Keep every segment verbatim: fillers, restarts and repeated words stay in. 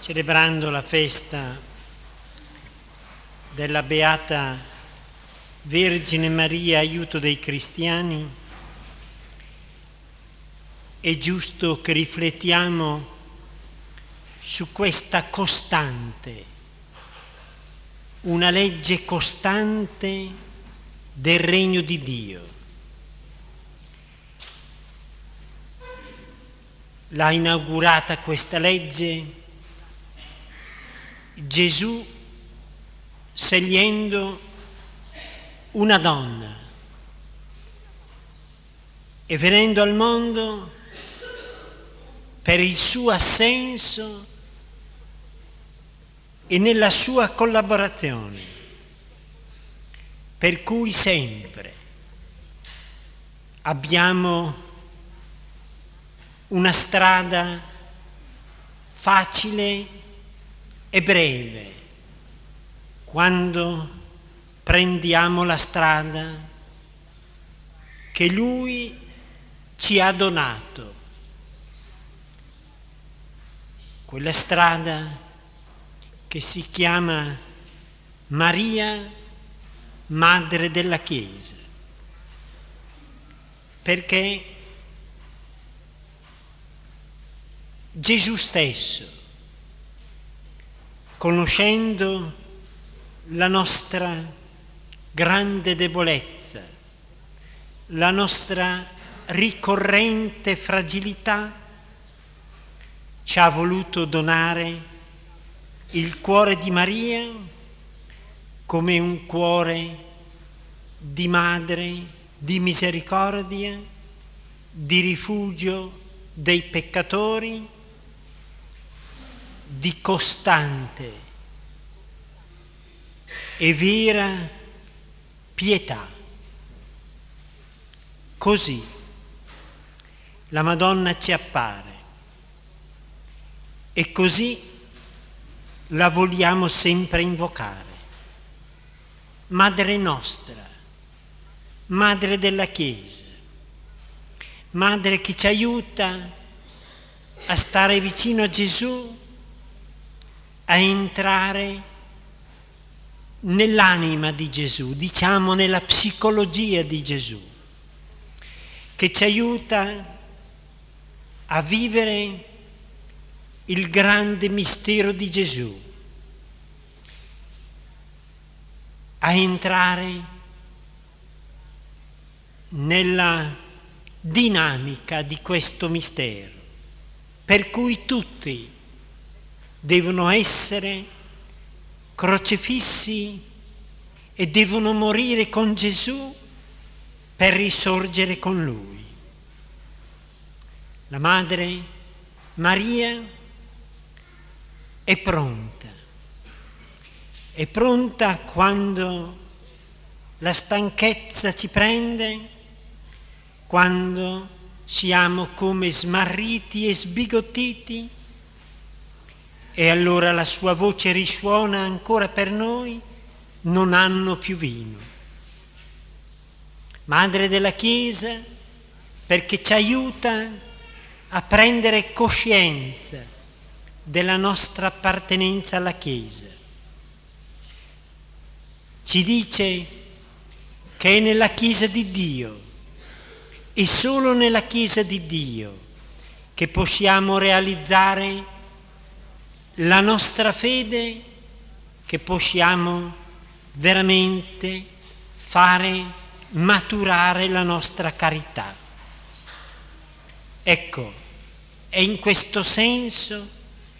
celebrando la festa della Beata Vergine Maria, aiuto dei cristiani, è giusto che riflettiamo su questa costante, una legge costante del regno di Dio. L'ha inaugurata questa legge Gesù scegliendo una donna e venendo al mondo per il suo assenso e nella sua collaborazione, per cui sempre abbiamo una strada facile e breve quando prendiamo la strada che Lui ci ha donato, quella strada che si chiama Maria, Madre della Chiesa, perché Gesù stesso, conoscendo la nostra grande debolezza, la nostra ricorrente fragilità, ci ha voluto donare il cuore di Maria come un cuore di madre, di misericordia, di rifugio dei peccatori, di costante e vera pietà. Così la Madonna ci appare e così la vogliamo sempre invocare. Madre nostra, Madre della Chiesa, Madre che ci aiuta a stare vicino a Gesù, a entrare nell'anima di Gesù, diciamo nella psicologia di Gesù, che ci aiuta a vivere il grande mistero di Gesù, a entrare nella dinamica di questo mistero, per cui tutti devono essere crocefissi e devono morire con Gesù per risorgere con Lui. La Madre Maria è pronta, è pronta quando la stanchezza ci prende, quando siamo come smarriti e sbigottiti, e allora la sua voce risuona ancora per noi: non hanno più vino. Madre della Chiesa, perché ci aiuta a prendere coscienza della nostra appartenenza alla Chiesa. Ci dice che è nella Chiesa di Dio e solo nella Chiesa di Dio che possiamo realizzare la nostra fede, che possiamo veramente fare maturare la nostra carità. Ecco, è in questo senso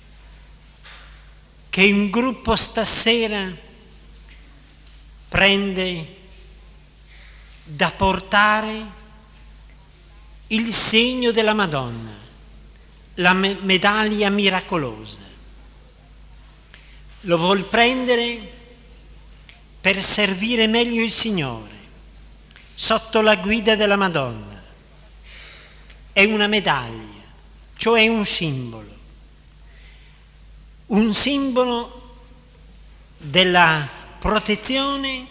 che un gruppo stasera prende da portare il segno della Madonna, la me- medaglia miracolosa. Lo vuol prendere per servire meglio il Signore, sotto la guida della Madonna. È una medaglia, cioè un simbolo. Un simbolo della protezione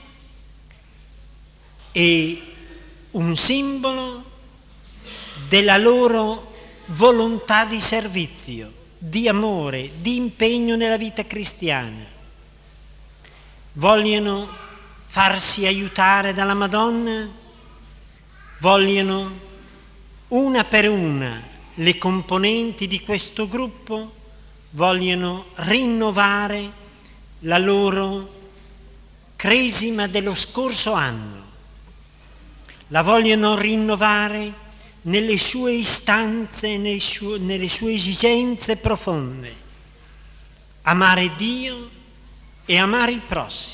e un simbolo della loro volontà di servizio, di amore, di impegno nella vita cristiana. Vogliono farsi aiutare dalla Madonna, vogliono una per una le componenti di questo gruppo, vogliono rinnovare la loro cresima dello scorso anno, la vogliono rinnovare nelle sue istanze, nelle sue, nelle sue esigenze profonde, amare Dio e amare il prossimo.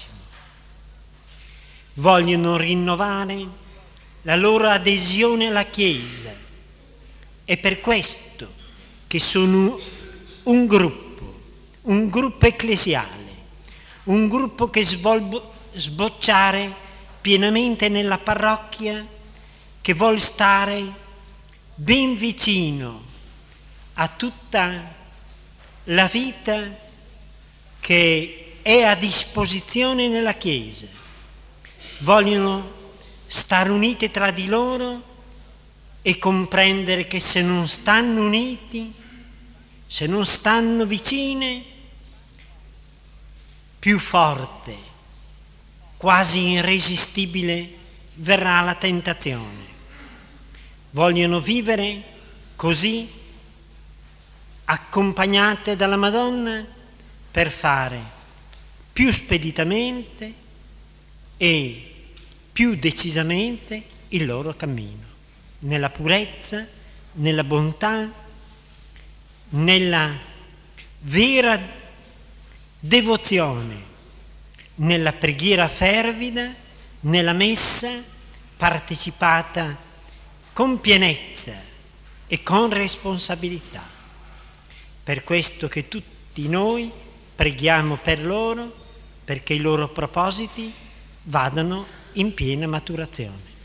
Vogliono rinnovare la loro adesione alla Chiesa. È per questo che sono un gruppo, un gruppo ecclesiale, un gruppo che vuol sbocciare pienamente nella parrocchia, che vuol stare ben vicino a tutta la vita che è a disposizione nella Chiesa. Vogliono stare uniti tra di loro e comprendere che se non stanno uniti, se non stanno vicine, più forte, quasi irresistibile verrà la tentazione. Vogliono vivere così, accompagnate dalla Madonna, per fare più speditamente e più decisamente il loro cammino, nella purezza, nella bontà, nella vera devozione, nella preghiera fervida, nella messa partecipata con pienezza e con responsabilità. Per questo che tutti noi preghiamo per loro, perché i loro propositi vadano in piena maturazione.